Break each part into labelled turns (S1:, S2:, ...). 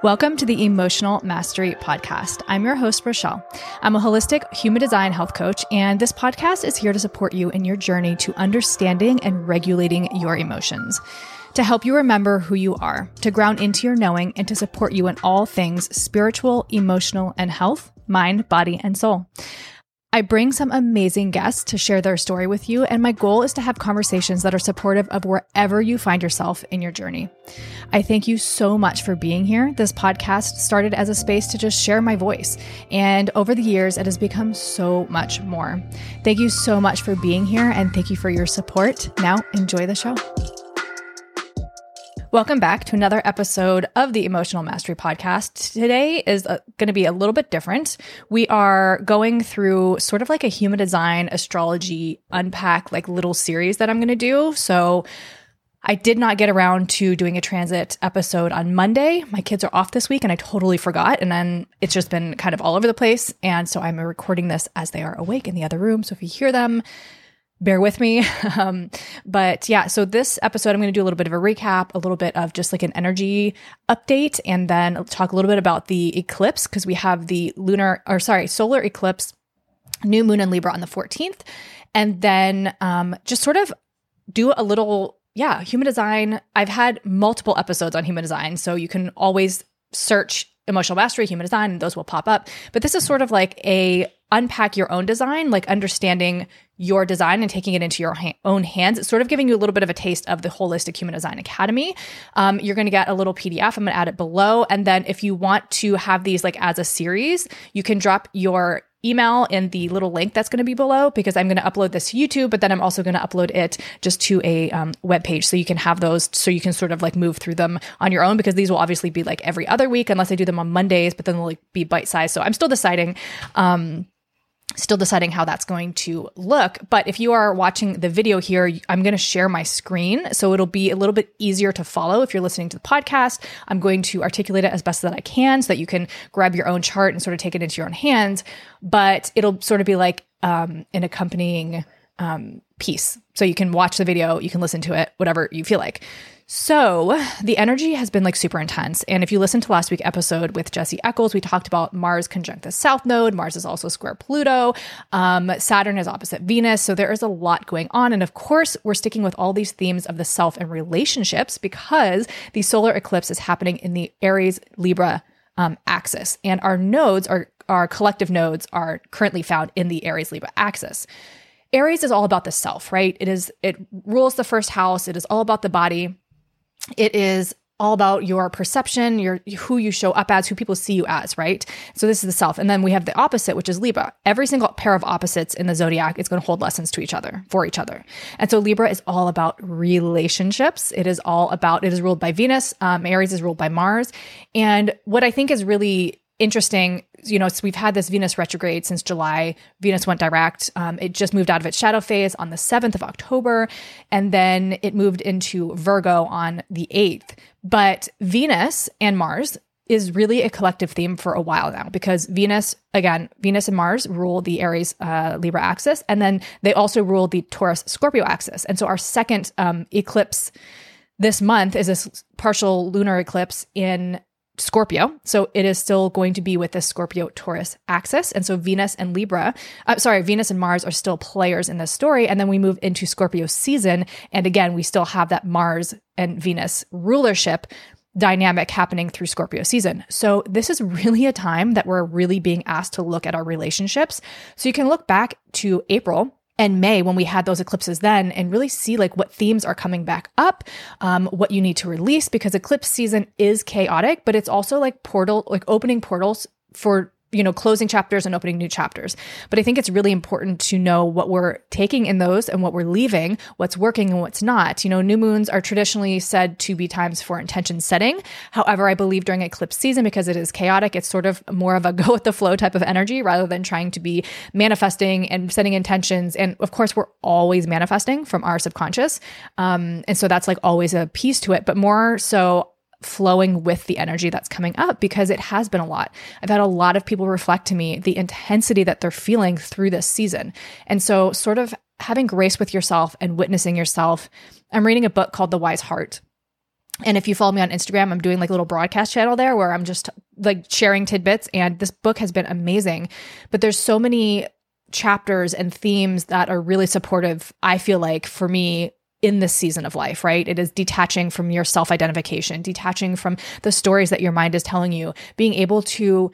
S1: Welcome to the Emotional Mastery Podcast. I'm your host, Rochelle. I'm a holistic human design health coach, and this podcast is here to support you in your journey to understanding and regulating your emotions, to help you remember who you are, to ground into your knowing, and to support you in all things spiritual, emotional, and health, mind, body, and soul. I bring some amazing guests to share their story with you, and my goal is to have conversations that are supportive of wherever you find yourself in your journey. I thank you so much for being here. This podcast started as a space to just share my voice, and over the years, it has become so much more. Thank you so much for being here, and thank you for your support. Now, enjoy the show. Welcome back to another episode of the Emotional Mastery Podcast. Today is going to be a little bit different. We are going through sort of like a human design astrology unpack, like little series that I'm going to do. So I did not get around to doing a transit episode on Monday. My kids are off this week and I totally forgot. And then it's just been kind of all over the place. And so I'm recording this as they are awake in the other room. So if you hear them, bear with me. But yeah, so this episode, I'm going to do a little bit of a recap, a little bit of just like an energy update, and then talk a little bit about the eclipse because we have the solar eclipse, new moon in Libra on the 14th. And then just sort of do a little, human design. I've had multiple episodes on human design, so you can always search Emotional Mastery, human design, and those will pop up. But this is sort of like a unpack your own design, like understanding your design and taking it into your own hands. It's sort of giving you a little bit of a taste of the Holistic Human Design Academy. You're going to get a little PDF. I'm going to add it below. And then if you want to have these like as a series, you can drop your email in the little link that's going to be below, because I'm going to upload this to YouTube, but then I'm also going to upload it just to a web page, so you can have those, so you can sort of like move through them on your own, because these will obviously be like every other week unless I do them on Mondays, but then they'll like be bite-sized. So I'm still deciding how that's going to look. But if you are watching the video here, I'm going to share my screen, so it'll be a little bit easier to follow if you're listening to the podcast. I'm going to articulate it as best that I can so that you can grab your own chart and sort of take it into your own hands, but it'll sort of be like an accompanying piece. So you can watch the video, you can listen to it, whatever you feel like. So the energy has been like super intense. And if you listen to last week's episode with Jesse Eccles, we talked about Mars conjunct the South Node. Mars is also square Pluto. Saturn is opposite Venus. So there is a lot going on. And of course, we're sticking with all these themes of the self and relationships because the solar eclipse is happening in the Aries Libra axis. And our nodes, our collective nodes, are currently found in the Aries Libra axis. Aries is all about the self, right? It rules the first house. It is all about the body. It is all about your perception, who you show up as, who people see you as, right? So this is the self. And then we have the opposite, which is Libra. Every single pair of opposites in the zodiac is going to hold lessons to each other, for each other. And so Libra is all about relationships. It is ruled by Venus. Aries is ruled by Mars. And what I think is really interesting, so we've had this Venus retrograde since July. Venus went direct. It just moved out of its shadow phase on the 7th of October, and then it moved into Virgo on the 8th. But Venus and Mars is really a collective theme for a while now, because Venus and Mars rule the Aries Libra axis, and then they also rule the Taurus Scorpio axis. And so our second eclipse this month is a partial lunar eclipse in Scorpio. So it is still going to be with the Scorpio-Taurus axis. And so Venus and Mars are still players in this story. And then we move into Scorpio season. And again, we still have that Mars and Venus rulership dynamic happening through Scorpio season. So this is really a time that we're really being asked to look at our relationships. So you can look back to April and May when we had those eclipses then and really see like what themes are coming back up, what you need to release, because eclipse season is chaotic, but it's also like opening portals for closing chapters and opening new chapters. But I think it's really important to know what we're taking in those and what we're leaving, what's working and what's not. New moons are traditionally said to be times for intention setting. However, I believe during eclipse season, because it is chaotic, it's sort of more of a go with the flow type of energy rather than trying to be manifesting and setting intentions. And of course, we're always manifesting from our subconscious. And so that's like always a piece to it, but more so flowing with the energy that's coming up, because it has been a lot. I've had a lot of people reflect to me the intensity that they're feeling through this season. And so sort of having grace with yourself and witnessing yourself. I'm reading a book called The Wise Heart. And if you follow me on Instagram, I'm doing like a little broadcast channel there where I'm just like sharing tidbits. And this book has been amazing. But there's so many chapters and themes that are really supportive, I feel like, for me in this season of life, right? It is detaching from your self-identification, detaching from the stories that your mind is telling you, being able to,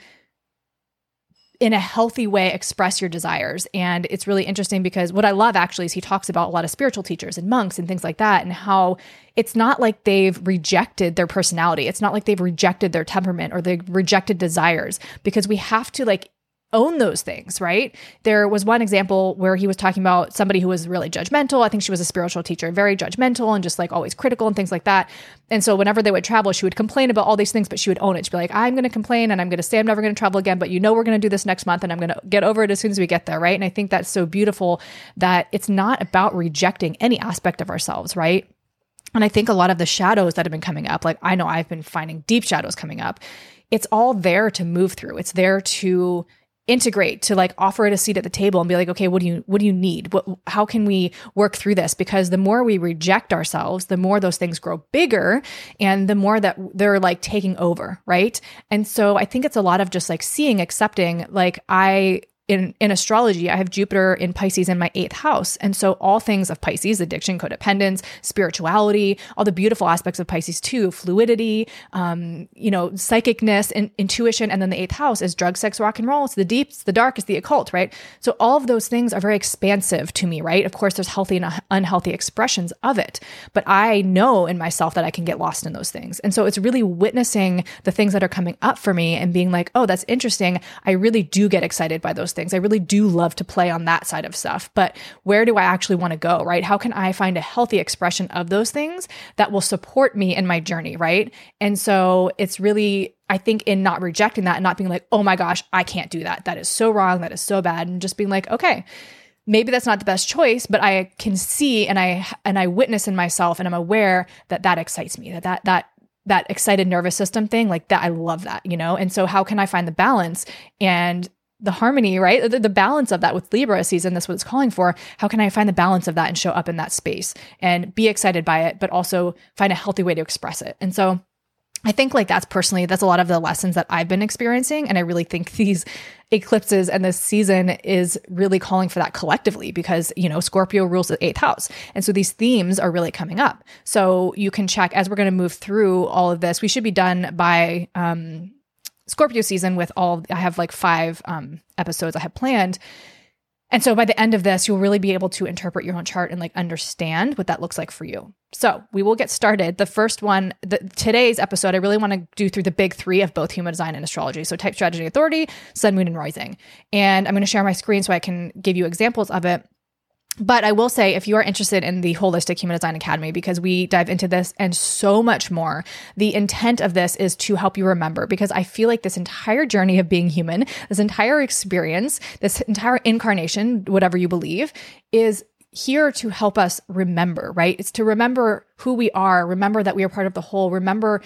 S1: in a healthy way, express your desires. And it's really interesting because what I love actually is he talks about a lot of spiritual teachers and monks and things like that, and how it's not like they've rejected their personality. It's not like they've rejected their temperament or they've rejected desires, because we have to like own those things, right? There was one example where he was talking about somebody who was really judgmental. I think she was a spiritual teacher, very judgmental and just like always critical and things like that. And so whenever they would travel, she would complain about all these things, but she would own it. She'd be like, I'm going to complain and I'm going to say I'm never going to travel again, but we're going to do this next month and I'm going to get over it as soon as we get there, right? And I think that's so beautiful that it's not about rejecting any aspect of ourselves, right? And I think a lot of the shadows that have been coming up, like I know I've been finding deep shadows coming up. It's all there to move through. It's there to integrate, to like offer it a seat at the table and be like, okay, what do you need? How can we work through this? Because the more we reject ourselves, the more those things grow bigger and the more that they're like taking over, right? And so I think it's a lot of just like seeing, accepting, like in astrology, I have Jupiter in Pisces in my 8th house. And so all things of Pisces, addiction, codependence, spirituality, all the beautiful aspects of Pisces too, fluidity, psychicness and intuition. And then the 8th house is drug, sex, rock and roll. It's the deep, it's the dark, it's the occult, right? So all of those things are very expansive to me, right? Of course, there's healthy and unhealthy expressions of it, but I know in myself that I can get lost in those things. And so it's really witnessing the things that are coming up for me and being like, oh, that's interesting. I really do get excited by those things. I really do love to play on that side of stuff, but where do I actually want to go, right? How can I find a healthy expression of those things that will support me in my journey, right? And so it's really, I think, in not rejecting that and not being like, oh my gosh, I can't do that. That is so wrong. That is so bad. And just being like, okay, maybe that's not the best choice, but I can see and I witness in myself and I'm aware that excites me, that excited nervous system thing, like that, I love that, And so how can I find the balance and the harmony, right? The balance of that with Libra season, that's what it's calling for. How can I find the balance of that and show up in that space and be excited by it, but also find a healthy way to express it? And so I think like that's a lot of the lessons that I've been experiencing. And I really think these eclipses and this season is really calling for that collectively because, Scorpio rules the 8th house. And so these themes are really coming up. So you can check as we're going to move through all of this. We should be done by, Scorpio season with I have like 5 episodes I have planned. And so by the end of this, you'll really be able to interpret your own chart and like understand what that looks like for you. So we will get started. The first one, today's episode, I really want to do through the big 3 of both human design and astrology. So type, strategy, authority, sun, moon, and rising. And I'm going to share my screen so I can give you examples of it. But I will say, if you are interested in the Holistic Human Design Academy, because we dive into this and so much more, the intent of this is to help you remember, because I feel like this entire journey of being human, this entire experience, this entire incarnation, whatever you believe, is here to help us remember, right? It's to remember who we are, remember that we are part of the whole, remember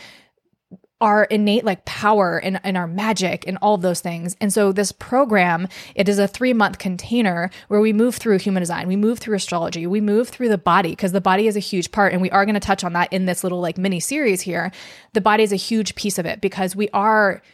S1: our innate like power and our magic and all of those things. And so this program, it is a 3-month container where we move through human design, we move through astrology, we move through the body, because the body is a huge part. And we are going to touch on that in this little like mini series here. The body is a huge piece of it because we are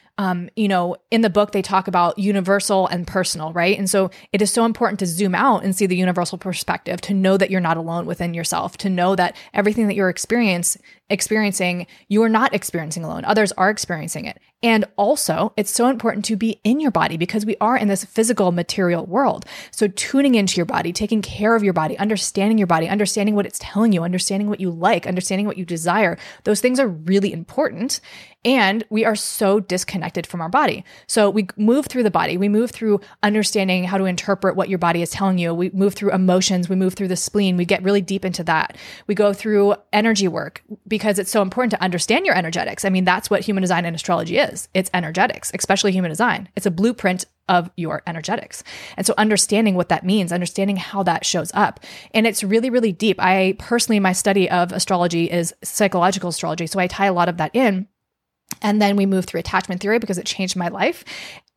S1: in the book, they talk about universal and personal, right? And so it is so important to zoom out and see the universal perspective, to know that you're not alone within yourself, to know that everything that you're experiencing, you are not experiencing alone. Others are experiencing it. And also, it's so important to be in your body because we are in this physical material world. So tuning into your body, taking care of your body, understanding what it's telling you, understanding what you like, understanding what you desire, those things are really important. And we are so disconnected from our body. So we move through the body. We move through understanding how to interpret what your body is telling you. We move through emotions. We move through the spleen. We get really deep into that. We go through energy work because it's so important to understand your energetics. I mean, that's what human design and astrology is. It's energetics, especially human design. It's a blueprint of your energetics. And so understanding what that means, understanding how that shows up. And it's really, really deep. I personally, my study of astrology is psychological astrology. So I tie a lot of that in. And then we move through attachment theory because it changed my life.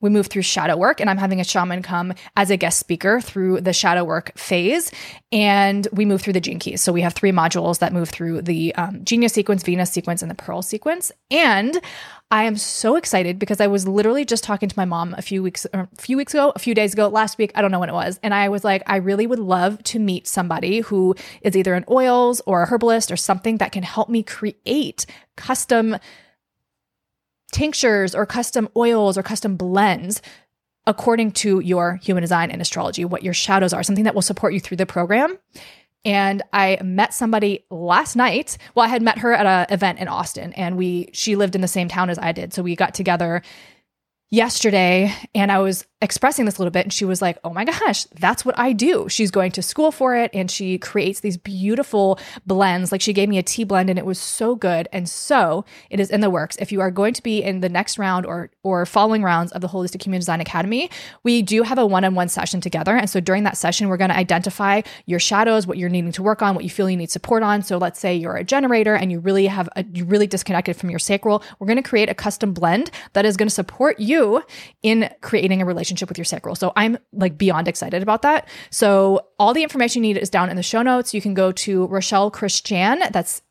S1: we move through shadow work, and I'm having a shaman come as a guest speaker through the shadow work phase. And we move through the gene keys. So we have 3 modules that move through the Genius sequence, Venus sequence, and the Pearl sequence. And I am so excited because I was literally just talking to my mom a few days ago, last week, I don't know when it was. And I was like, I really would love to meet somebody who is either in oils or a herbalist or something that can help me create custom tinctures or custom oils or custom blends according to your human design and astrology, what your shadows are, something that will support you through the program. And I met somebody last night. Well, I had met her at an event in Austin, and she lived in the same town as I did. So we got together yesterday, and I was expressing this a little bit, and she was like, oh my gosh, that's what I do. She's going to school for it, and she creates these beautiful blends. Like, she gave me a tea blend, and it was so good. And so it is in the works. If you are going to be in the next round or following rounds of the Holistic Human Design Academy, we do have a one-on-one session together. And so during that session, we're going to identify your shadows, what you're needing to work on, what you feel you need support on. So let's say you're a generator and you really disconnected from your sacral. We're going to create a custom blend that is going to support you in creating a relationship with your sacral. So I'm like beyond excited about that. So all the information you need is down in the show notes. You can go to Rochelle Christiane, that's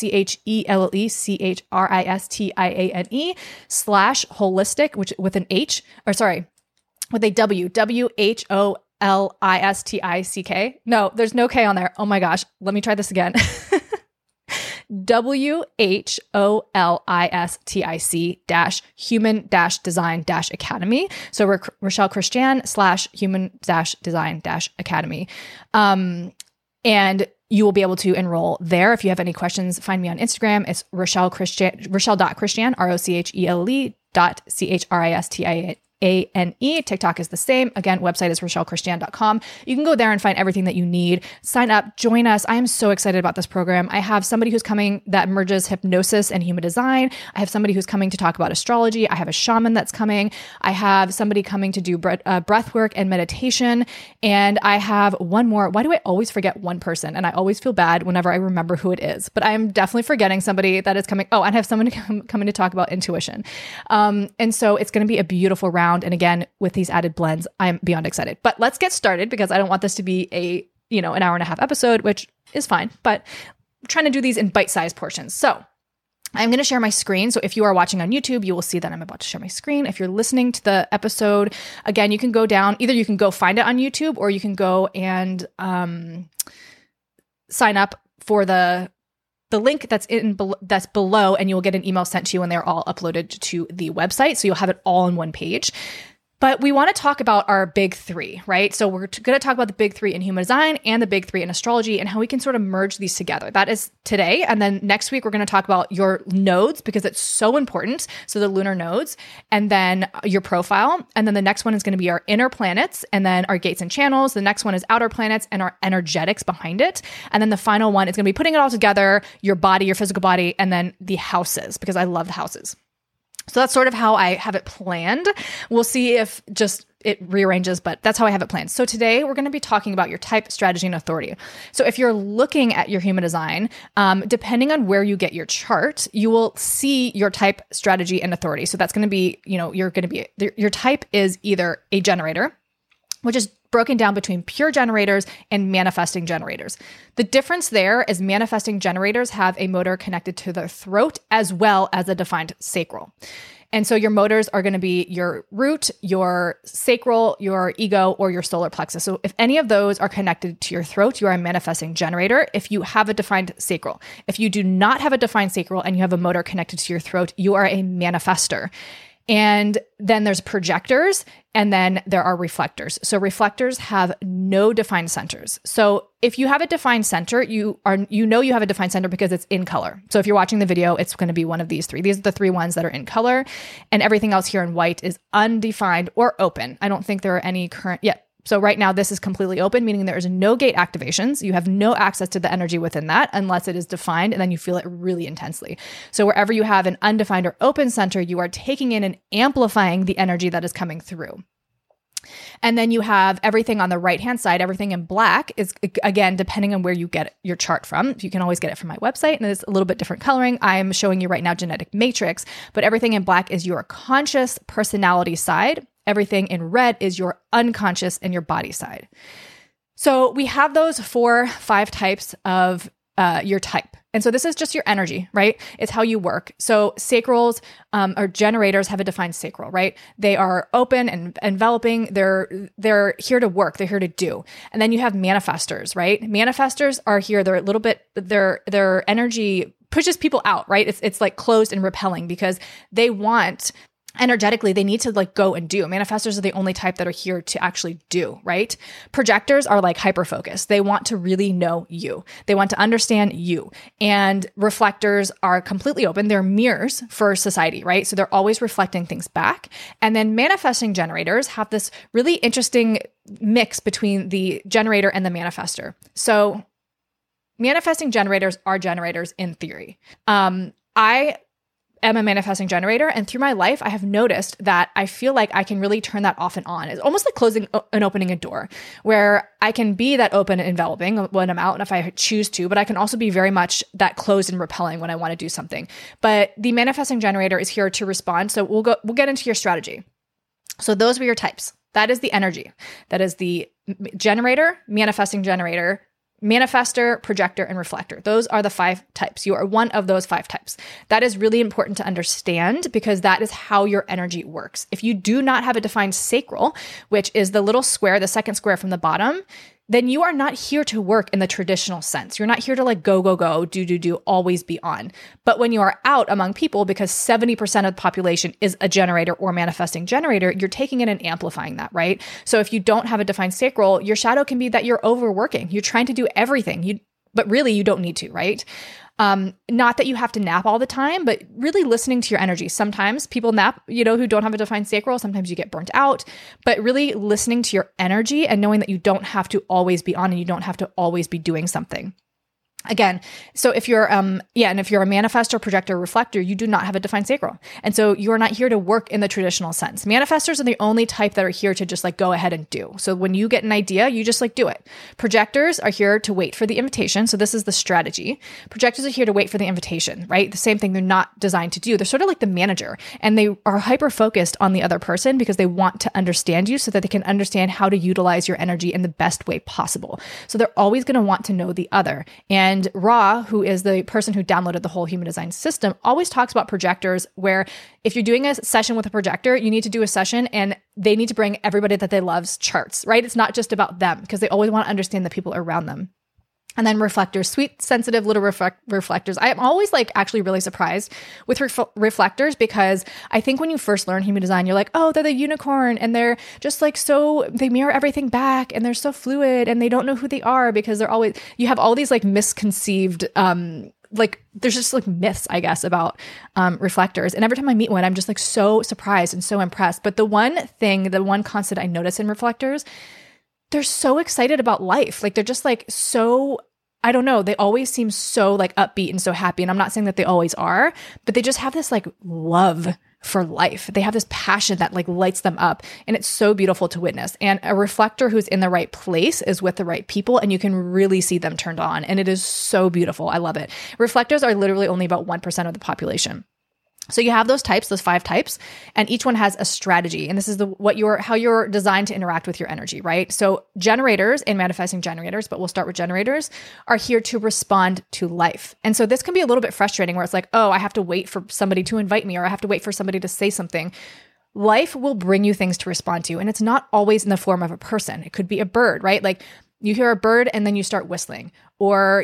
S1: ROCHELLECHRISTIANE / holistic, with a W, WHOLISTICK. No, there's no K on there. Oh my gosh. Let me try this again. WHOLISTIC -human design academy. So Rochelle Christiane / human design academy. And you will be able to enroll there. If you have any questions, find me on Instagram. It's Rochelle.Christiane, ROCHELE.CHRISTIANE. TikTok is the same. Again, website is RochelleChristiane.com. You can go there and find everything that you need. Sign up, join us. I am so excited about this program. I have somebody who's coming that merges hypnosis and human design. I have somebody who's coming to talk about astrology. I have a shaman that's coming. I have somebody coming to do breath work and meditation. And I have one more. Why do I always forget one person? And I always feel bad whenever I remember who it is. But I am definitely forgetting somebody that is coming. Oh, and I have someone coming to talk about intuition. And so it's going to be a beautiful round. And again, with these added blends, I'm beyond excited. But let's get started because I don't want this to be an hour and a half episode, which is fine, but I'm trying to do these in bite-sized portions. So I'm going to share my screen. So if you are watching on YouTube, you will see that I'm about to share my screen. If you're listening to the episode, again, you can go down, either you can go find it on YouTube or you can go and sign up for the link that's below, and you'll get an email sent to you, and they're all uploaded to the website. So you'll have it all on one page. But we want to talk about our big 3, right? So we're going to talk about the big 3 in human design and the big 3 in astrology and how we can sort of merge these together. That is today. And then next week, we're going to talk about your nodes because it's so important. So the lunar nodes, and then your profile. And then the next one is going to be our inner planets, and then our gates and channels. The next one is outer planets and our energetics behind it. And then the final one is going to be putting it all together, your body, your physical body, and then the houses, because I love the houses. So that's sort of how I have it planned. We'll see if it rearranges, but that's how I have it planned. So today we're going to be talking about your type, strategy, and authority. So if you're looking at your human design, depending on where you get your chart, you will see your type, strategy, and authority. So that's going to be, your type is either a generator, which is broken down between pure generators and manifesting generators. The difference there is manifesting generators have a motor connected to their throat as well as a defined sacral. And so your motors are going to be your root, your sacral, your ego, or your solar plexus. So if any of those are connected to your throat, you are a manifesting generator if you have a defined sacral. If you do not have a defined sacral and you have a motor connected to your throat, you are a manifester. And then there's projectors, and then there are reflectors. So reflectors have no defined centers. So if you have a defined center, you have a defined center because it's in color. So if you're watching the video, it's going to be one of these 3. These are the 3 ones that are in color, and everything else here in white is undefined or open. I don't think there are any current yet. So right now, this is completely open, meaning there is no gate activations. You have no access to the energy within that unless it is defined, and then you feel it really intensely. So wherever you have an undefined or open center, you are taking in and amplifying the energy that is coming through. And then you have everything on the right-hand side. Everything in black is, again, depending on where you get your chart from. You can always get it from my website, and it's a little bit different coloring. I'm showing you right now genetic matrix, but everything in black is your conscious personality side. everything in red is your unconscious and your body side. So we have those 5 types of your type. And so this is just your energy, right? It's how you work. So sacrals or generators have a defined sacral, right? They are open and enveloping. They're here to work. They're here to do. And then you have manifestors, right? Manifestors are here. They're a little bit, their energy pushes people out, right? It's like closed and repelling because they want energetically, they need to like go and do. Manifestors are the only type that are here to actually do, right? Projectors are like hyper-focused. They want to really know you. They want to understand you. And reflectors are completely open. They're mirrors for society, right? So they're always reflecting things back. And then manifesting generators have this really interesting mix between the generator and the manifestor. So manifesting generators are generators in theory. I am a manifesting generator, and through my life, I have noticed that I feel like I can really turn that off and on. It's almost like closing and opening a door, where I can be that open and enveloping when I'm out and if I choose to, but I can also be very much that closed and repelling when I want to do something. But the manifesting generator is here to respond. So we'll get into your strategy. So those were your types. That is the energy. That is the generator, manifesting generator, manifestor, projector, and reflector. Those are the 5 types. You are one of those 5 types. That is really important to understand because that is how your energy works. If you do not have a defined sacral, which is the little square, the second square from the bottom, then you are not here to work in the traditional sense. You're not here to like go, do, always be on. But when you are out among people, because 70% of the population is a generator or manifesting generator, you're taking it and amplifying that, right? So if you don't have a defined sacral, your shadow can be that you're overworking. You're trying to do everything, but really you don't need to, right? Not that you have to nap all the time, but really listening to your energy. Sometimes people nap, who don't have a defined sacral. Sometimes you get burnt out, but really listening to your energy and knowing that you don't have to always be on and you don't have to always be doing something. Again, so if you're, and if you're a manifestor, projector, reflector, you do not have a defined sacral. And so you are not here to work in the traditional sense. Manifestors are the only type that are here to just like go ahead and do. So when you get an idea, you just like do it. Projectors are here to wait for the invitation. So this is the strategy. Projectors are here to wait for the invitation, right? The same thing they're not designed to do. They're sort of like the manager, and they are hyper-focused on the other person because they want to understand you so that they can understand how to utilize your energy in the best way possible. So they're always going to want to know the other. And Ra, who is the person who downloaded the whole human design system, always talks about projectors, where if you're doing a session with a projector, you need to do a session and they need to bring everybody that they love's charts, right? It's not just about them because they always want to understand the people around them. And then reflectors, sweet, sensitive little reflectors. I am always like actually really surprised with reflectors because I think when you first learn human design, you're like, oh, they're the unicorn and they're just like they mirror everything back and they're so fluid and they don't know who they are because you have all these like misconceived, there's just like myths, I guess, about reflectors. And every time I meet one, I'm just like so surprised and so impressed. But the one constant I notice in reflectors, they're so excited about life. Like they're just like so, I don't know, they always seem so like upbeat and so happy. And I'm not saying that they always are, but they just have this like love for life. They have this passion that like lights them up. And it's so beautiful to witness. And a reflector who's in the right place is with the right people, and you can really see them turned on. And it is so beautiful. I love it. Reflectors are literally only about 1% of the population. So you have those 5 types, and each one has a strategy. And this is how you're designed to interact with your energy, right? So generators and manifesting generators, but we'll start with generators, are here to respond to life. And so this can be a little bit frustrating where it's like, oh, I have to wait for somebody to invite me, or I have to wait for somebody to say something. Life will bring you things to respond to. And it's not always in the form of a person. It could be a bird, right? Like you hear a bird and then you start whistling, or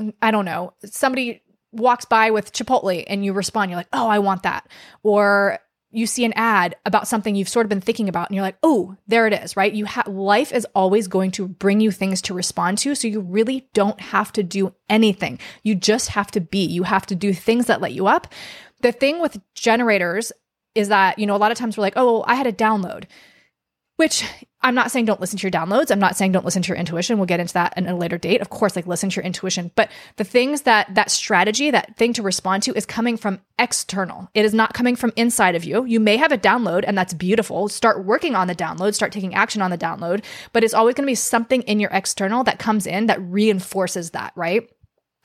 S1: somebody walks by with Chipotle and you respond, you're like, oh, I want that. Or you see an ad about something you've sort of been thinking about and you're like, oh, there it is, right? Life is always going to bring you things to respond to. So you really don't have to do anything. You just have to be. You have to do things that light you up. The thing with generators is that, a lot of times we're like, oh, I had a download, which I'm not saying don't listen to your downloads. I'm not saying don't listen to your intuition. We'll get into that in a later date. Of course, like listen to your intuition. But the things that strategy, that thing to respond to is coming from external. It is not coming from inside of you. You may have a download and that's beautiful. Start working on the download, start taking action on the download, but it's always going to be something in your external that comes in that reinforces that, right?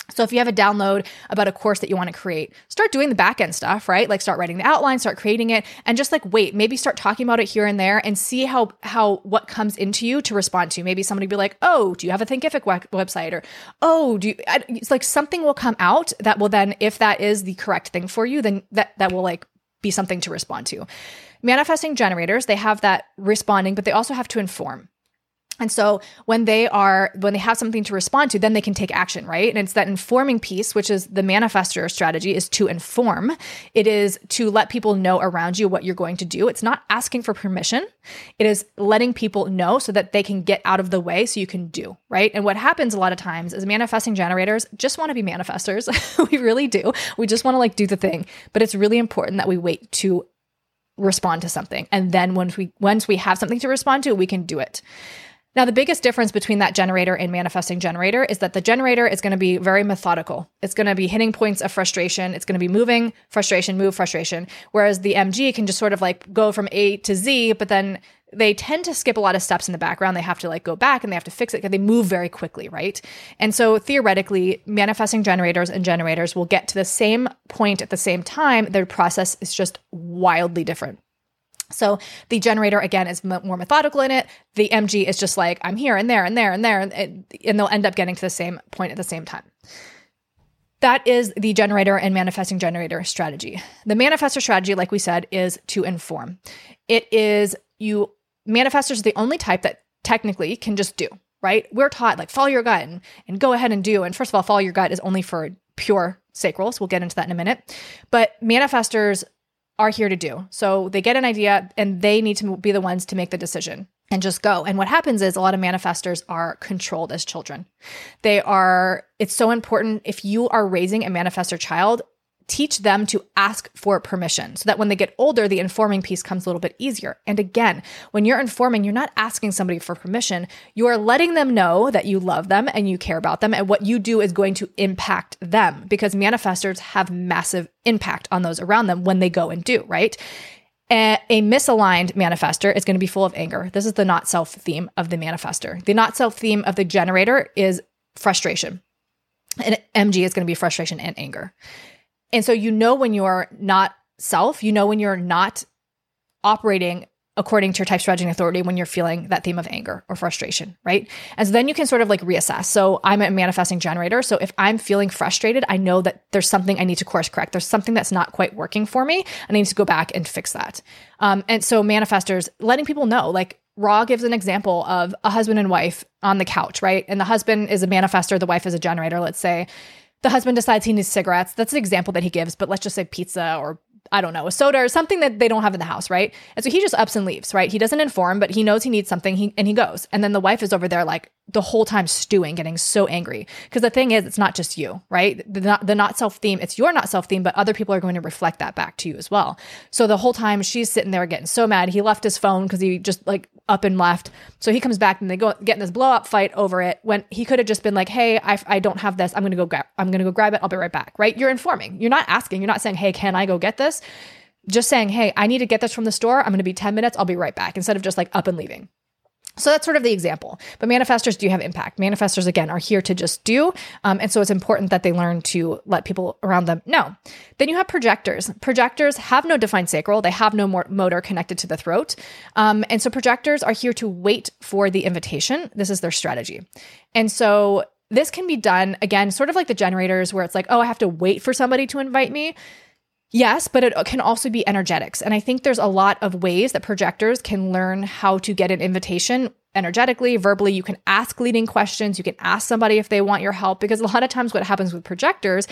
S1: So if you have a download about a course that you want to create, start doing the back end stuff, right? Like start writing the outline, start creating it, and just like wait, maybe start talking about it here and there and see how what comes into you to respond to. Maybe somebody will be like, oh, do you have a Thinkific website? Or, oh, it's like something will come out that will then, if that is the correct thing for you, then that will like be something to respond to. Manifesting generators, they have that responding, but they also have to inform. And so when they have something to respond to, then they can take action, right? And it's that informing piece, which is the manifestor strategy, is to inform. It is to let people know around you what you're going to do. It's not asking for permission. It is letting people know so that they can get out of the way so you can do, right? And what happens a lot of times is manifesting generators just want to be manifestors. We really do. We just want to like do the thing. But it's really important that we wait to respond to something. And then once we have something to respond to, we can do it. Now, the biggest difference between that generator and manifesting generator is that the generator is going to be very methodical. It's going to be hitting points of frustration. It's going to be moving frustration, move frustration. Whereas the MG can just sort of like go from A to Z, but then they tend to skip a lot of steps in the background. They have to like go back and they have to fix it because they move very quickly, right? And so theoretically, manifesting generators and generators will get to the same point at the same time. Their process is just wildly different. So the generator, again, is more methodical in it. The MG is just like, I'm here and there and there and there, and they'll end up getting to the same point at the same time. That is the generator and manifesting generator strategy. The manifestor strategy, like we said, is to inform. Manifestors are the only type that technically can just do, right? We're taught like follow your gut and go ahead and do. And first of all, follow your gut is only for pure sacrals. We'll get into that in a minute. But manifestors are here to do. So they get an idea and they need to be the ones to make the decision and just go. And what happens is a lot of manifestors are controlled as children. It's so important if you are raising a manifestor child, teach them to ask for permission so that when they get older, the informing piece comes a little bit easier. And again, when you're informing, you're not asking somebody for permission. You are letting them know that you love them and you care about them and what you do is going to impact them because manifestors have massive impact on those around them when they go and do, right? A misaligned manifestor is going to be full of anger. This is the not self theme of the manifestor. The not self theme of the generator is frustration. And MG is going to be frustration and anger. And so when you're not self, when you're not operating according to your type, strategy, and authority when you're feeling that theme of anger or frustration, right? And so then you can sort of like reassess. So I'm a manifesting generator. So if I'm feeling frustrated, I know that there's something I need to course correct. There's something that's not quite working for me. I need to go back and fix that. And so manifestors, letting people know, like Ra gives an example of a husband and wife on the couch, right? And the husband is a manifestor, the wife is a generator, let's say. The husband decides he needs cigarettes. That's an example that he gives, but let's just say pizza or I don't know, a soda or something that they don't have in the house, right? And so he just ups and leaves, right? He doesn't inform, but he knows he needs something and he goes. And then the wife is over there like the whole time stewing, getting so angry. Because the thing is, it's not just you, right? The not self theme, it's your not self theme, but other people are going to reflect that back to you as well. So the whole time she's sitting there getting so mad. He left his phone because he just like up and left. So he comes back and they go get in this blow up fight over it when he could have just been like, hey, I don't have this. I'm going to go grab it. I'll be right back, right? You're informing. You're not asking. You're not saying, hey, can I go get this? Just saying, hey, I need to get this from the store. I'm going to be 10 minutes. I'll be right back, instead of just like up and leaving. So that's sort of the example. But manifestors do have impact. Manifestors, again, are here to just do. And so it's important that they learn to let people around them know. Then you have projectors. Projectors have no defined sacral. They have no more motor connected to the throat. And so projectors are here to wait for the invitation. This is their strategy. And so this can be done, again, sort of like the generators where it's like, oh, I have to wait for somebody to invite me. Yes, but it can also be energetics. And I think there's a lot of ways that projectors can learn how to get an invitation energetically, verbally. You can ask leading questions. You can ask somebody if they want your help, because a lot of times what happens with projectors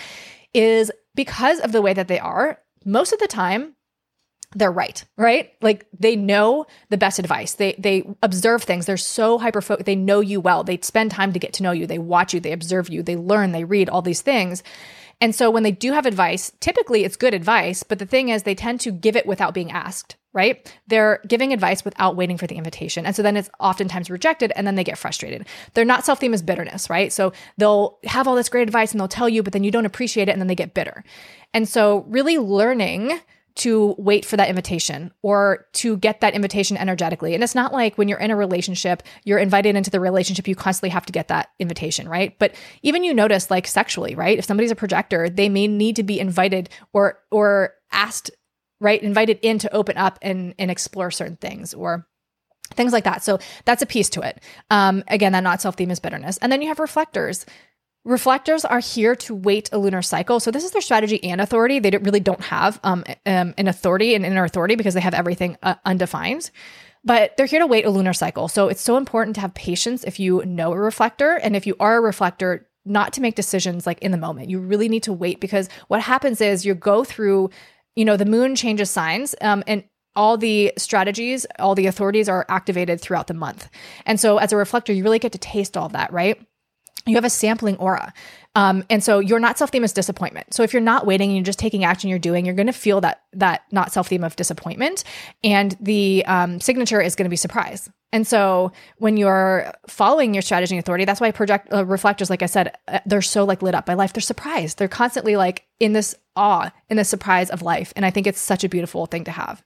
S1: is because of the way that they are, most of the time, they're right? Like they know the best advice. They observe things. They're so hyper-focused. They know you well. They spend time to get to know you. They watch you. They observe you. They learn. They read all these things. And so when they do have advice, typically it's good advice, but the thing is they tend to give it without being asked, right? They're giving advice without waiting for the invitation. And so then it's oftentimes rejected and then they get frustrated. Their not self-theme is bitterness, right? So they'll have all this great advice and they'll tell you, but then you don't appreciate it and then they get bitter. And so really learning to wait for that invitation or to get that invitation energetically. And it's not like when you're in a relationship, you're invited into the relationship, you constantly have to get that invitation, right? But even you notice like sexually, right? If somebody's a projector, they may need to be invited or asked, right? Invited in to open up and explore certain things or things like that. So that's a piece to it. Again, that not self theme is bitterness. And then you have reflectors. Reflectors are here to wait a lunar cycle. So this is their strategy and authority. They really don't have an authority and inner authority because they have everything undefined. But they're here to wait a lunar cycle. So it's so important to have patience if you know a reflector. And if you are a reflector, not to make decisions like in the moment. You really need to wait because what happens is you go through, the moon changes signs and all the strategies, all the authorities are activated throughout the month. And so as a reflector, you really get to taste all of that, right? You have a sampling aura. And so your not self-theme is disappointment. So if you're not waiting and you're just taking action, you're going to feel that not self-theme of disappointment. And the signature is going to be surprise. And so when you're following your strategy and authority, that's why reflectors, like I said, they're so like lit up by life. They're surprised. They're constantly like in this awe, in the surprise of life. And I think it's such a beautiful thing to have.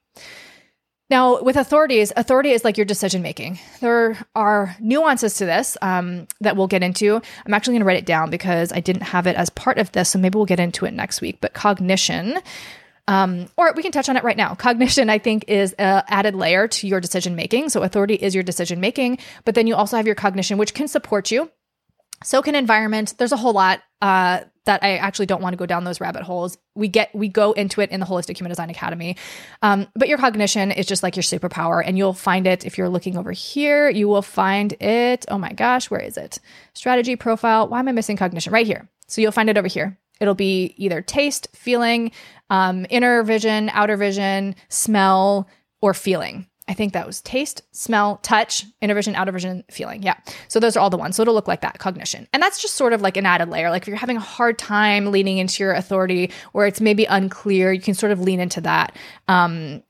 S1: Now, with authority is like your decision-making. There are nuances to this that we'll get into. I'm actually going to write it down because I didn't have it as part of this, so maybe we'll get into it next week. But cognition, or we can touch on it right now. Cognition, I think, is an added layer to your decision-making. So authority is your decision-making, but then you also have your cognition, which can support you. So can environment. There's a whole lot that I actually don't want to go down those rabbit holes. We go into it in the Holistic Human Design Academy. But your cognition is just like your superpower, and you'll find it if you're looking over here. You will find it. Oh my gosh, where is it? Strategy profile. Why am I missing cognition? Right here. So you'll find it over here. It'll be either taste, feeling, inner vision, outer vision, smell, or feeling. I think that was taste, smell, touch, inner vision, outer vision, feeling. Yeah. So those are all the ones. So it'll look like that, cognition. And that's just sort of like an added layer. Like if you're having a hard time leaning into your authority or it's maybe unclear, you can sort of lean into that. And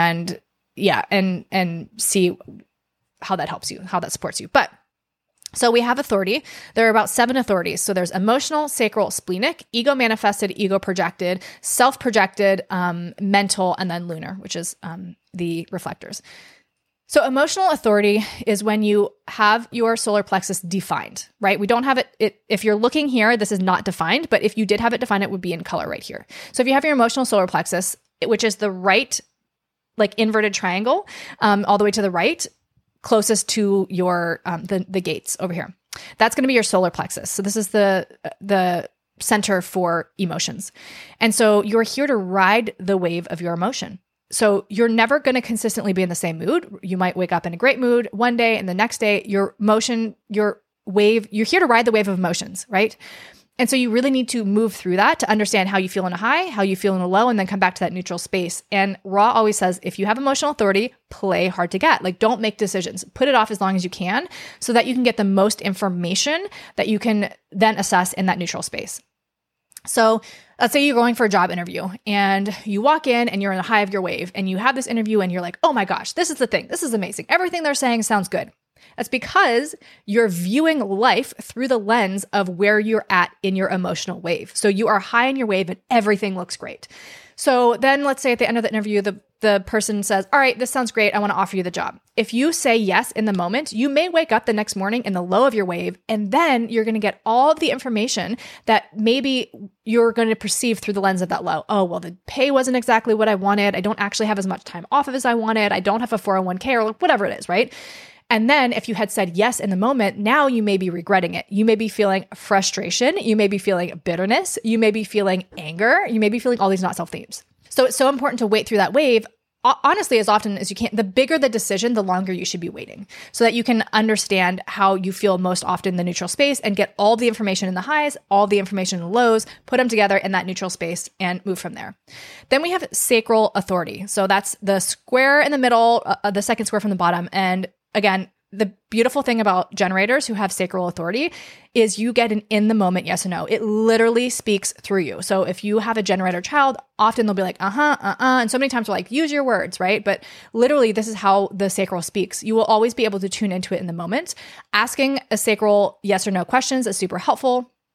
S1: see how that helps you, how that supports you. But so we have authority. There are about 7 authorities. So there's emotional, sacral, splenic, ego manifested, ego projected, self-projected, mental, and then lunar, which is the reflectors. So emotional authority is when you have your solar plexus defined, right? We don't have it. If you're looking here, this is not defined, but if you did have it defined, it would be in color right here. So if you have your emotional solar plexus, which is the right, like inverted triangle, all the way to the right, closest to your the gates over here. That's going to be your solar plexus. So this is the center for emotions. And so you're here to ride the wave of your emotion. So you're never going to consistently be in the same mood. You might wake up in a great mood one day and the next day your wave, you're here to ride the wave of emotions, right? And so you really need to move through that to understand how you feel in a high, how you feel in a low, and then come back to that neutral space. And Ra always says, if you have emotional authority, play hard to get. Like, don't make decisions. Put it off as long as you can so that you can get the most information that you can then assess in that neutral space. So let's say you're going for a job interview and you walk in and you're in the high of your wave and you have this interview and you're like, oh my gosh, this is the thing. This is amazing. Everything they're saying sounds good. That's because you're viewing life through the lens of where you're at in your emotional wave. So you are high in your wave and everything looks great. So then let's say at the end of the interview, the person says, all right, this sounds great. I want to offer you the job. If you say yes in the moment, you may wake up the next morning in the low of your wave, and then you're going to get all of the information that maybe you're going to perceive through the lens of that low. Oh, well, the pay wasn't exactly what I wanted. I don't actually have as much time off as I wanted. I don't have a 401k or whatever it is, right? And then if you had said yes in the moment, now you may be regretting it. You may be feeling frustration. You may be feeling bitterness. You may be feeling anger. You may be feeling all these not self themes. So it's so important to wait through that wave, honestly, as often as you can. The bigger the decision, the longer you should be waiting so that you can understand how you feel most often in the neutral space and get all the information in the highs, all the information in the lows, put them together in that neutral space and move from there. Then we have sacral authority. So that's the square in the middle, the second square from the bottom. And again, the beautiful thing about generators who have sacral authority is you get an in the moment yes or no. It literally speaks through you. So if you have a generator child, often they'll be like, and so many times we're like, use your words, right? But literally this is how the sacral speaks. You will always be able to tune into it in the moment. Asking a sacral yes or no questions is super helpful.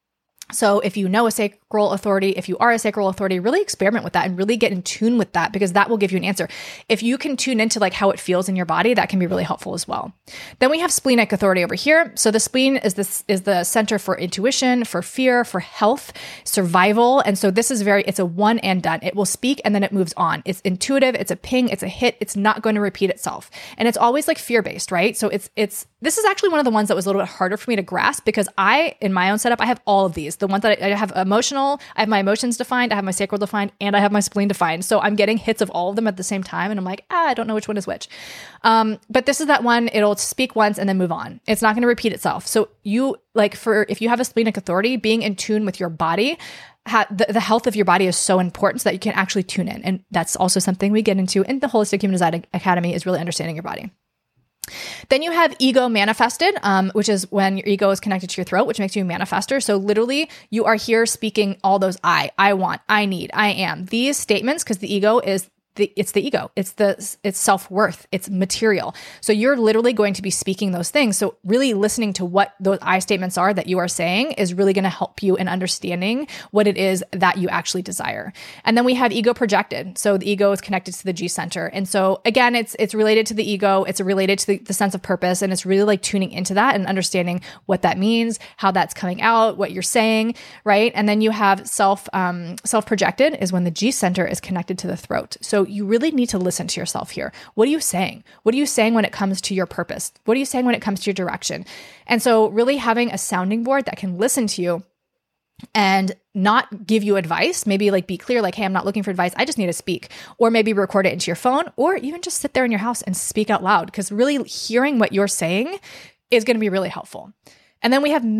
S1: So if you know a sacral authority, if you are a sacral authority, really experiment with that and really get in tune with that, because that will give you an answer. If you can tune into like how it feels in your body, that can be really helpful as well. Then we have splenic authority over here. So the spleen is the center for intuition, for fear, for health, survival. And so this is it's a one and done. It will speak and then it moves on. It's intuitive. It's a ping. It's a hit. It's not going to repeat itself. And it's always like fear-based, right? So this is actually one of the ones that was a little bit harder for me to grasp, because in my own setup, I have all of these. The ones that I have emotional, I have my emotions defined, I have my sacral defined, and I have my spleen defined. So I'm getting hits of all of them at the same time. And I'm like, I don't know which one is which. But this is that one, it'll speak once and then move on. It's not going to repeat itself. So if you have a splenic authority, being in tune with your body, the health of your body is so important so that you can actually tune in. And that's also something we get into in the Holistic Human Design Academy, is really understanding your body. Then you have ego manifested, which is when your ego is connected to your throat, which makes you a manifester. So literally you are here speaking all those I want, I need, I am. These statements, because the ego is it's the ego. It's self-worth. It's material. So you're literally going to be speaking those things. So really listening to what those I statements are that you are saying is really going to help you in understanding what it is that you actually desire. And then we have ego projected. So the ego is connected to the G center. And so again, it's related to the ego. It's related to the sense of purpose. And it's really like tuning into that and understanding what that means, how that's coming out, what you're saying, right? And then you have self-projected is when the G center is connected to the throat. So you really need to listen to yourself here. What are you saying? What are you saying when it comes to your purpose? What are you saying when it comes to your direction? And so really having a sounding board that can listen to you and not give you advice, maybe like be clear, like, hey, I'm not looking for advice. I just need to speak. Or maybe record it into your phone, or even just sit there in your house and speak out loud, because really hearing what you're saying is going to be really helpful. And then we have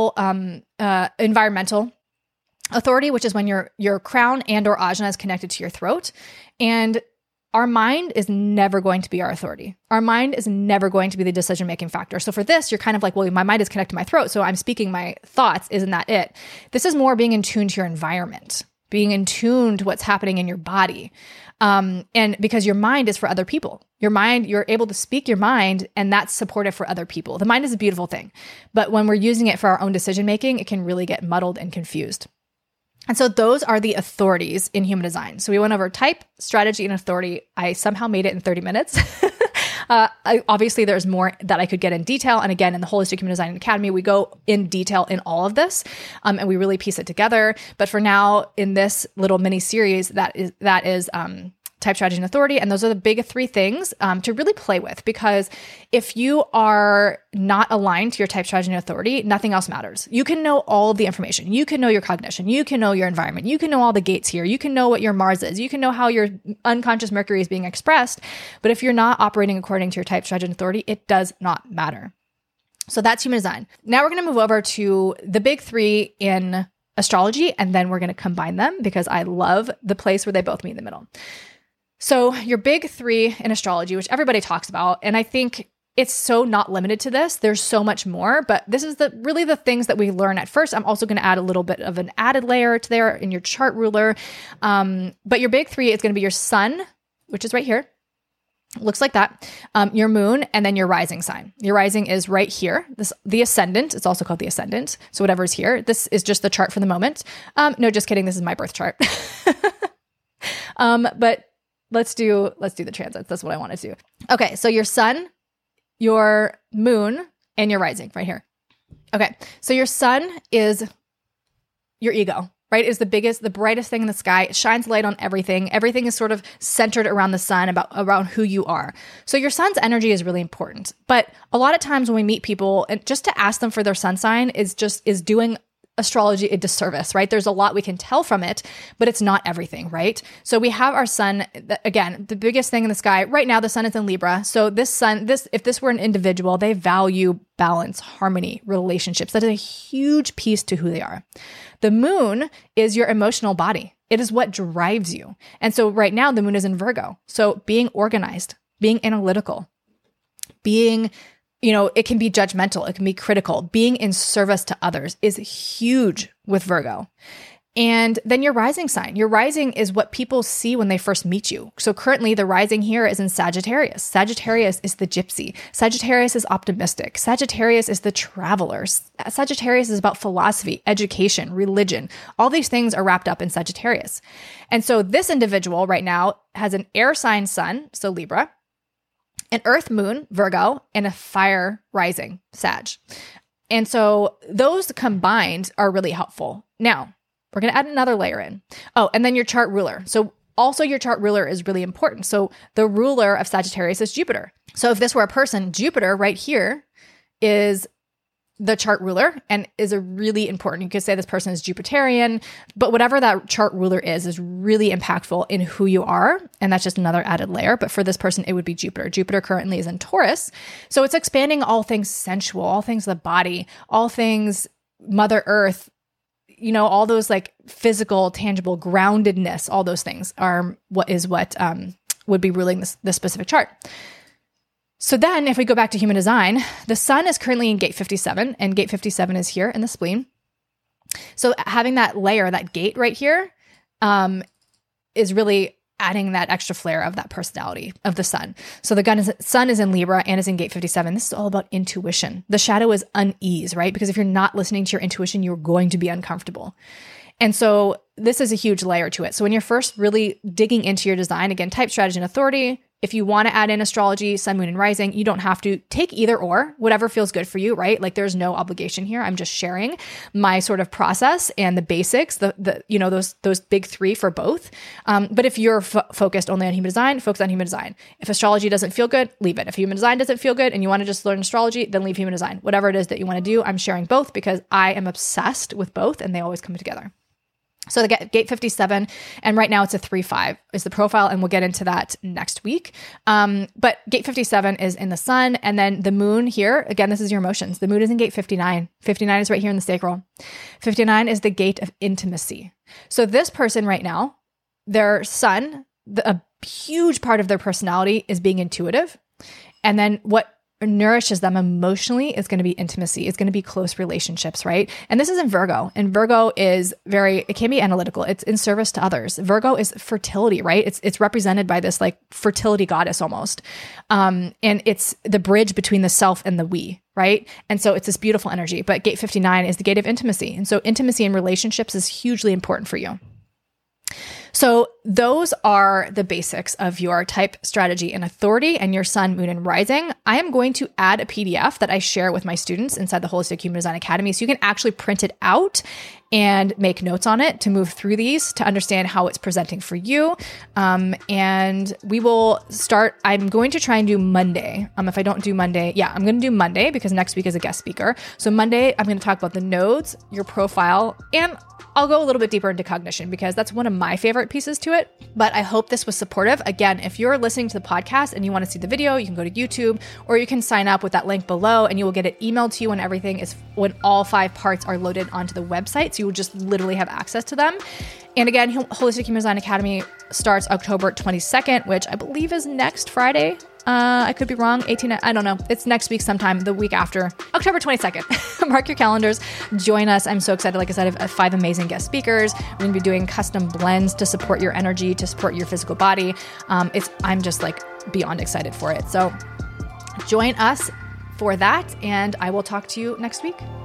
S1: environmental authority, which is when your crown and or ajna is connected to your throat. And our mind is never going to be our authority. Our mind is never going to be the decision-making factor. So for this, you're kind of like, well, my mind is connected to my throat, so I'm speaking my thoughts. Isn't that it? This is more being in tune to your environment, being in tune to what's happening in your body. And because your mind is for other people. Your mind, you're able to speak your mind, and that's supportive for other people. The mind is a beautiful thing. But when we're using it for our own decision-making, it can really get muddled and confused. And so those are the authorities in human design. So we went over type, strategy, and authority. I somehow made it in 30 minutes. Obviously, there's more that I could get in detail. And again, in the Holistic Human Design Academy, we go in detail in all of this, and we really piece it together. But for now, in this little mini series, that is type, strategy, and authority. And those are the big three things to really play with, because if you are not aligned to your type, strategy, and authority, nothing else matters. You can know all of the information. You can know your cognition. You can know your environment. You can know all the gates here. You can know what your Mars is. You can know how your unconscious Mercury is being expressed. But if you're not operating according to your type, strategy, and authority, it does not matter. So that's human design. Now we're going to move over to the big three in astrology, and then we're going to combine them because I love the place where they both meet in the middle. So your big three in astrology, which everybody talks about, and I think it's so not limited to this. There's so much more, but this is really the things that we learn at first. I'm also going to add a little bit of an added layer to there in your chart ruler. But your big three is going to be your sun, which is right here. Looks like that. Your moon, and then your rising sign. Your rising is right here. The ascendant. It's also called the ascendant. So whatever's here. This is just the chart for the moment. No, just kidding. This is my birth chart. But let's do the transits. That's what I want to do. Okay, so your sun, your moon, and your rising right here. Okay, so your sun is your ego, right? Is the brightest thing in the sky. It shines light on everything. Everything is sort of centered around the sun, around who you are. So your sun's energy is really important. But a lot of times when we meet people, and just to ask them for their sun sign is doing astrology a disservice, right? There's a lot we can tell from it, but it's not everything, right? So we have our sun, again, the biggest thing in the sky. Right now, the sun is in Libra. So if this were an individual, they value balance, harmony, relationships. That is a huge piece to who they are. The moon is your emotional body. It is what drives you. And so right now, the moon is in Virgo. So being organized, being analytical, being it can be judgmental. It can be critical. Being in service to others is huge with Virgo. And then your rising sign. Your rising is what people see when they first meet you. So currently the rising here is in Sagittarius. Sagittarius is the gypsy. Sagittarius is optimistic. Sagittarius is the traveler. Sagittarius is about philosophy, education, religion. All these things are wrapped up in Sagittarius. And so this individual right now has an air sign sun, so Libra, an earth moon, Virgo, and a fire rising, Sag. And so those combined are really helpful. Now, we're going to add another layer in. Oh, and then your chart ruler. So also your chart ruler is really important. So the ruler of Sagittarius is Jupiter. So if this were a person, Jupiter right here is the chart ruler and is a really important, you could say this person is Jupiterian, but whatever that chart ruler is really impactful in who you are. And that's just another added layer. But for this person, it would be Jupiter. Jupiter currently is in Taurus. So it's expanding all things sensual, all things the body, all things Mother Earth, all those like physical, tangible groundedness, all those things are what would be ruling this specific chart. So then if we go back to human design, the sun is currently in gate 57 and gate 57 is here in the spleen. So having that layer, that gate right here, is really adding that extra flair of that personality of the sun. So the sun is in Libra and is in gate 57. This is all about intuition. The shadow is unease, right? Because if you're not listening to your intuition, you're going to be uncomfortable. And so this is a huge layer to it. So when you're first really digging into your design, again, type, strategy, and authority, if you want to add in astrology, sun, moon, and rising, you don't have to take either or, whatever feels good for you, right? Like there's no obligation here. I'm just sharing my sort of process and the basics, those big three for both. But if you're focused only on human design, focus on human design. If astrology doesn't feel good, leave it. If human design doesn't feel good and you want to just learn astrology, then leave human design. Whatever it is that you want to do, I'm sharing both because I am obsessed with both and they always come together. So the gate 57, and right now it's a 3-5 is the profile, and we'll get into that next week. But gate 57 is in the sun, and then the moon here, again, this is your emotions. The moon is in gate 59. 59 is right here in the sacral. 59 is the gate of intimacy. So this person right now, their sun, a huge part of their personality is being intuitive. And then what nourishes them emotionally is going to be intimacy. It's going to be close relationships, right? And this is in Virgo. And Virgo is it can be analytical. It's in service to others. Virgo is fertility, right? It's represented by this like fertility goddess almost. And it's the bridge between the self and the we, right? And so it's this beautiful energy. But gate 59 is the gate of intimacy. And so intimacy in relationships is hugely important for you. So those are the basics of your type, strategy, and authority and your sun, moon, and rising. I am going to add a PDF that I share with my students inside the Holistic Human Design Academy. So you can actually print it out and make notes on it to move through these to understand how it's presenting for you. And we will start, I'm going to try and do Monday. If I don't do Monday, I'm going to do Monday because next week is a guest speaker. So Monday, I'm going to talk about the nodes, your profile, and I'll go a little bit deeper into cognition because that's one of my favorite pieces to it. But I hope this was supportive. Again, if you're listening to the podcast and you want to see the video, you can go to YouTube or you can sign up with that link below and you will get it emailed to you when all 5 parts are loaded onto the website. So you will just literally have access to them. And again, Holistic Human Design Academy starts October 22nd, which I believe is next Friday. I could be wrong. I don't know. It's next week sometime, the week after, October 22nd. Mark your calendars. Join us. I'm so excited. Like I said, I have 5 amazing guest speakers. We're going to be doing custom blends to support your energy, to support your physical body. I'm just like beyond excited for it. So join us for that, and I will talk to you next week.